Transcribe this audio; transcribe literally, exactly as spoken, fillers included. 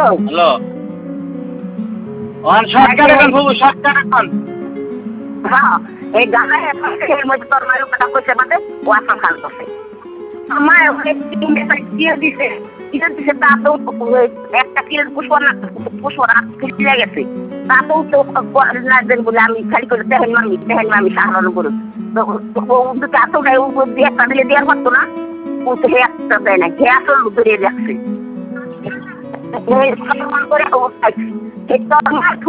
hello on shortcut এখন বাবু shortcut এখন হ্যাঁ এই গানা এর মধ্যে তোর মায়ের কথা কইছে বাদে ওয়াসা খান করছে আমার অনেক তিনটে দিয়ে দিছে দিয়ে দিছে তা তো একটা কিলো পুষ্পনা পুষ্পনা কিনে গেছে তা তো তো না দেন বলে আমি খালি করে দেখেন মামি দেখেন মামি সাহায্য করো তো ও তো এত গায়ে ও দিয়ে একটা দিলে দেওয়ার পারতো না ও তো একটা দেয় না কে আসল ধরে রাখছে এই সম্মান করে অবস্থা